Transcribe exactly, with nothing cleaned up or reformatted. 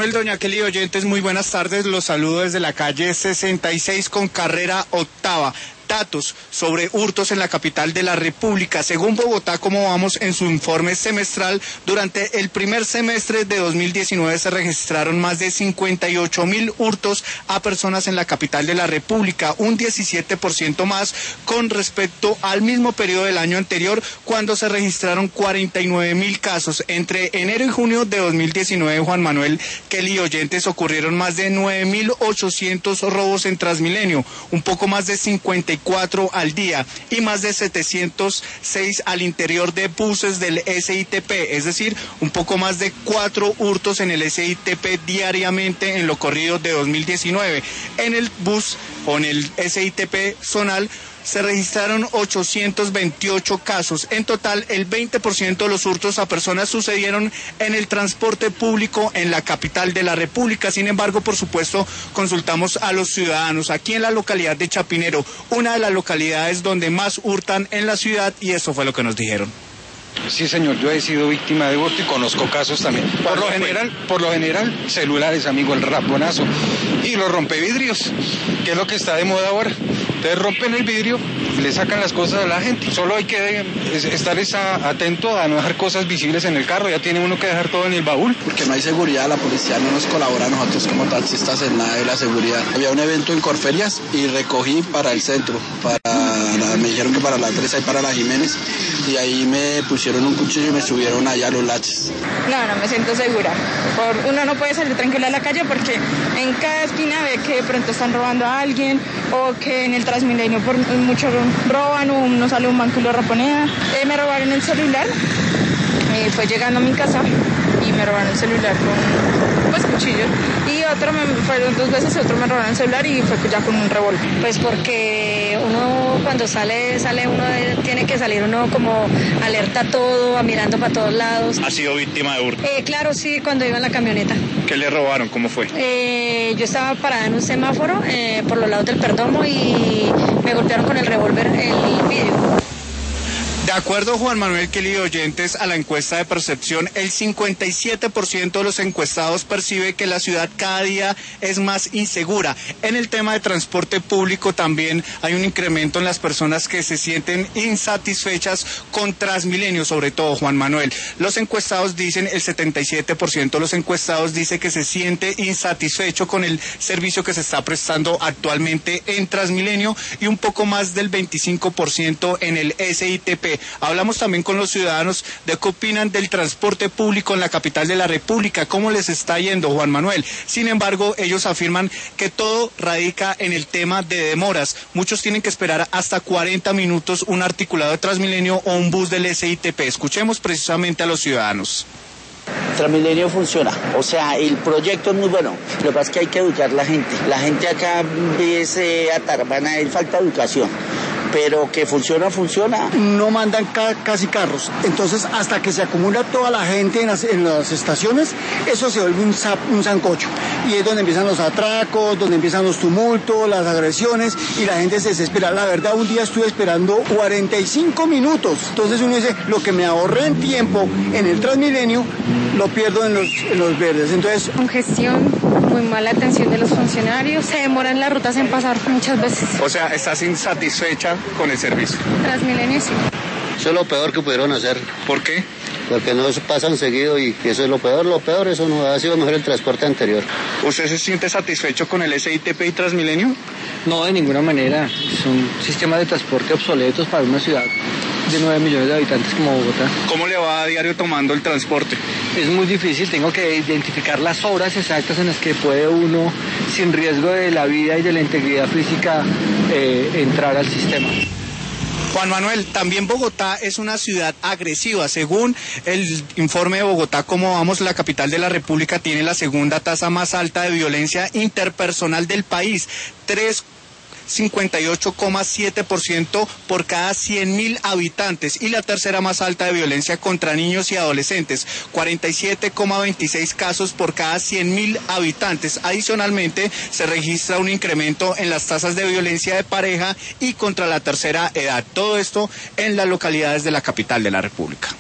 Doña Kelly oyentes, muy buenas tardes, los saludo desde la calle sesenta y seis con carrera octava. Datos sobre hurtos en la capital de la República. Según Bogotá, como vamos en su informe semestral, durante el primer semestre de dos mil diecinueve se registraron más de cincuenta y ocho mil hurtos a personas en la capital de la República, un diecisiete por ciento más con respecto al mismo periodo del año anterior, cuando se registraron cuarenta y nueve mil casos. Entre enero y junio de dos mil diecinueve, Juan Manuel, Kelly oyentes, ocurrieron más de nueve mil ochocientos robos en Transmilenio, un poco más de cincuenta y cuatro al día, y más de setecientos seis al interior de buses del S I T P, es decir, un poco más de cuatro hurtos en el S I T P diariamente en lo corrido de dos mil diecinueve. En el bus o en el S I T P zonal se registraron ochocientos veintiocho casos. En total, el veinte por ciento de los hurtos a personas sucedieron en el transporte público en la capital de la República. Sin embargo, por supuesto, consultamos a los ciudadanos aquí en la localidad de Chapinero, una de las localidades donde más hurtan en la ciudad, y eso fue lo que nos dijeron. Sí, señor, yo he sido víctima de hurto y conozco casos también. Por lo general, por lo general, celulares, amigo, el raponazo y los rompevidrios, que es lo que está de moda ahora. Entonces rompen el vidrio, le sacan las cosas a la gente. Solo hay que estar esa, atento a no dejar cosas visibles en el carro. Ya tiene uno que dejar todo en el baúl. Porque no hay seguridad, la policía no nos colabora a nosotros como taxistas en nada de la seguridad. Había un evento en Corferias y recogí para el centro, para la, me dijeron que para la tres y para la Jiménez, y ahí me pusieron un cuchillo y me subieron allá a los laches. No, no me siento segura. Por, uno no puede salir tranquila a la calle porque en cada esquina ve que de pronto están robando a alguien, o que en el Transmilenio por mucho roban, o uno sale un banco y lo raponea. Eh, me robaron el celular, eh, fue llegando a mi casa y me robaron el celular con pues cuchillos, y otro me fueron dos veces y otro me robaron el celular y fue ya con un revólver. Pues porque uno cuando sale, sale uno de, tiene que salir uno como alerta a todo, mirando para todos lados. ¿Ha sido víctima de hurto? Eh, claro, sí, cuando iba en la camioneta. ¿Qué le robaron? ¿Cómo fue? Eh, yo estaba parada en un semáforo eh, por los lados del Perdomo y me golpearon con el revólver el vidrio. De acuerdo, Juan Manuel, Kelly oyentes, a la encuesta de percepción, el cincuenta y siete por ciento de los encuestados percibe que la ciudad cada día es más insegura. En el tema de transporte público también hay un incremento en las personas que se sienten insatisfechas con Transmilenio, sobre todo, Juan Manuel. Los encuestados dicen, el setenta y siete por ciento de los encuestados dice que se siente insatisfecho con el servicio que se está prestando actualmente en Transmilenio, y un poco más del veinticinco por ciento en el S I T P. Hablamos también con los ciudadanos de qué opinan del transporte público en la capital de la República, cómo les está yendo, Juan Manuel. Sin embargo, ellos afirman que todo radica en el tema de demoras. Muchos tienen que esperar hasta cuarenta minutos un articulado de Transmilenio o un bus del S I T P. Escuchemos precisamente a los ciudadanos. Transmilenio funciona, o sea, el proyecto es muy bueno. Lo que pasa es que hay que educar a la gente. La gente acá es eh, atarabana, hay falta de educación. Pero que funciona, funciona. No mandan ca casi carros, entonces hasta que se acumula toda la gente en las, en las estaciones, eso se vuelve un, un sancocho, y es donde empiezan los atracos, donde empiezan los tumultos, las agresiones, y la gente se desespera. La verdad, un día estuve esperando cuarenta y cinco minutos, entonces uno dice, lo que me ahorré en tiempo en el Transmilenio, lo pierdo en los, en los verdes. Entonces, congestión, muy mala atención de los funcionarios, se demoran las rutas en pasar muchas veces. O sea, ¿estás insatisfecha con el servicio? Transmilenio sí. Eso es lo peor que pudieron hacer. ¿Por qué? Porque no pasan seguido y eso es lo peor. Lo peor, eso no ha sido mejor el transporte anterior. ¿Usted se siente satisfecho con el S I T P y Transmilenio? No, de ninguna manera. Son sistemas de transporte obsoletos para una ciudad de nueve millones de habitantes como Bogotá. ¿Cómo le va a diario tomando el transporte? Es muy difícil, tengo que identificar las horas exactas en las que puede uno, sin riesgo de la vida y de la integridad física, eh, entrar al sistema. Juan Manuel, también Bogotá es una ciudad agresiva. Según el informe de Bogotá, como vamos, la capital de la República tiene la segunda tasa más alta de violencia interpersonal del país. Tres cincuenta y ocho coma siete por ciento por cada cien mil habitantes, y la tercera más alta de violencia contra niños y adolescentes, cuarenta y siete coma veintiséis casos por cada cien mil habitantes. Adicionalmente, se registra un incremento en las tasas de violencia de pareja y contra la tercera edad. Todo esto en las localidades de la capital de la República.